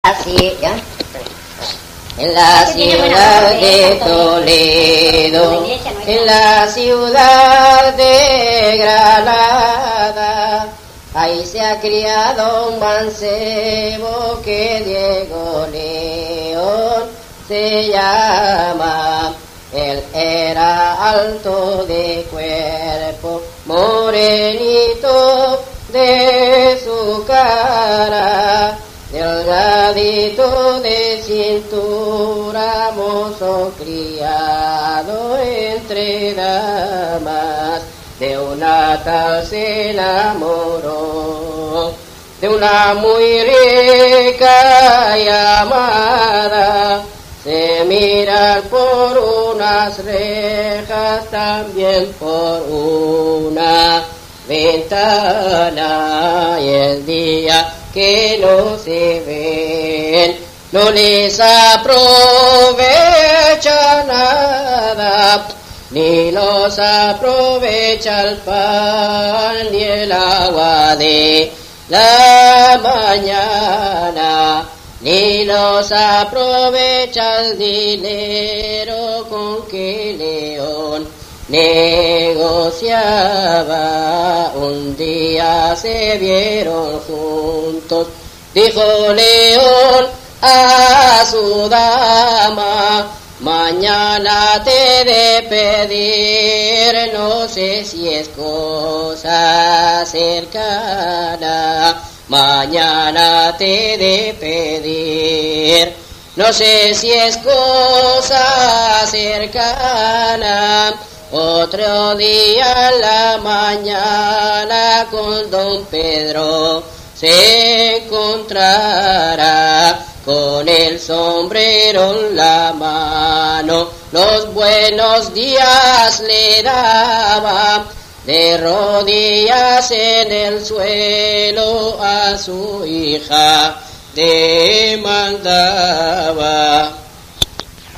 Así, ¿ya? En la ciudad de Toledo, en la ciudad de Granada, ahí se ha criado un mancebo que Diego León se llama. Él era alto de cuerpo, morenito de su cara, delgadito de cintura, mozo criado entre damas. De una tal se enamoró, de una muy rica llamada. Se miran por unas rejas, también por una ventana, y el día que no se ven no les aprovecha nada, ni los aprovecha el pan ni el agua de la mañana, ni los aprovecha el dinero con que León negociaba. Un día se vieron juntos, dijo León a su dama: mañana te he de pedir, no sé si es cosa cercana. Mañana te he de pedir, no sé si es cosa cercana. Otro día en la mañana con don Pedro se encontrará, con el sombrero en la mano los buenos días le daba. De rodillas en el suelo a su hija demandaba.